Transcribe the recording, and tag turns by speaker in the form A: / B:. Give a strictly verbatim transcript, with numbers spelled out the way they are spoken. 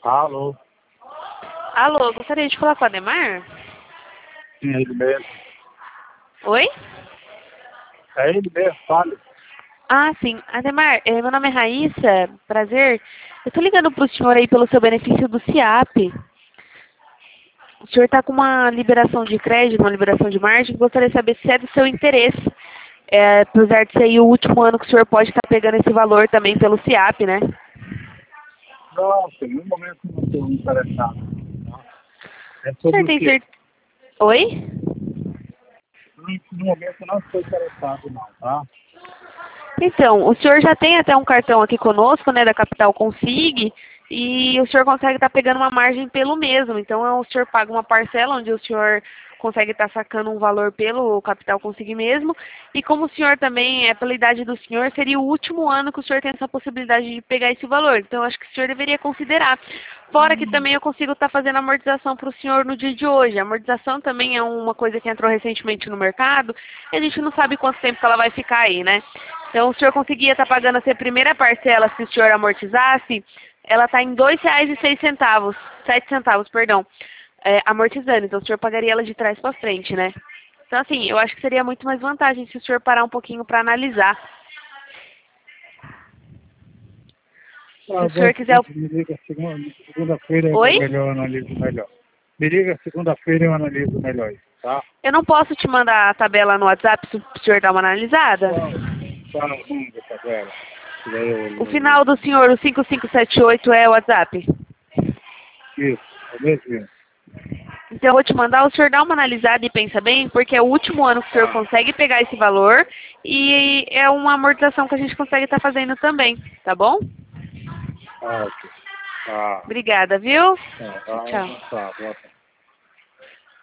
A: Alô?
B: Alô, gostaria de falar com o Ademar?
A: Sim, é ele mesmo.
B: Oi?
A: É ele mesmo, fale.
B: Ah, sim. Ademar, eh, meu nome é Raíssa, prazer. Eu tô ligando pro senhor aí pelo seu benefício do SIAP. O senhor tá com uma liberação de crédito, uma liberação de margem, gostaria de saber se é do seu interesse. É, apesar de ser aí o último ano que o senhor pode estar pegando esse valor também pelo SIAP, né?
A: Nossa, no momento não estou interessado. Tá? É
B: O senhor
A: sobre o
B: tem
A: quê?
B: certeza? Oi?
A: No, no momento não estou interessado não, tá?
B: Então, o senhor já tem até um cartão aqui conosco, né, da Capital Consig, e o senhor consegue estar pegando uma margem pelo mesmo. Então, é, o senhor paga uma parcela onde o senhor consegue estar sacando um valor pelo Capital Consig mesmo. E como o senhor também, é pela idade do senhor, seria o último ano que o senhor tem essa possibilidade de pegar esse valor. Então, eu acho que o senhor deveria considerar. Fora que também eu consigo estar fazendo amortização para o senhor no dia de hoje. A amortização também é uma coisa que entrou recentemente no mercado e a gente não sabe quanto tempo que ela vai ficar aí, né? Então, o senhor conseguia estar pagando essa primeira parcela se o senhor amortizasse, ela está em dois reais e seis centavos, sete centavos, perdão, é, amortizando. Então, o senhor pagaria ela de trás para frente, né? Então, assim, eu acho que seria muito mais vantagem se o senhor parar um pouquinho para analisar. Se
A: Ah,
B: o
A: bom,
B: senhor quiser...
A: me liga segunda- segunda-feira,
B: Oi?
A: é melhor eu analiso melhor. Me liga segunda-feira eu analiso melhor isso, tá?
B: Eu não posso te mandar a tabela no WhatsApp se o senhor dar uma analisada?
A: Qual? Qual é o número da tabela? E daí eu
B: O
A: analiso.
B: final do senhor, o cinco cinco sete oito, é o WhatsApp?
A: Isso, é mesmo?
B: Então eu vou te mandar, o senhor dá uma analisada e pensa bem, porque é o último ano que o senhor
A: Tá.
B: consegue pegar esse valor e é uma amortização que a gente consegue estar fazendo também, tá bom?
A: Ah, ok. Tá.
B: Obrigada, viu?
A: Tá,
B: Tchau,
A: tá,
B: tchau.
A: tá, tá.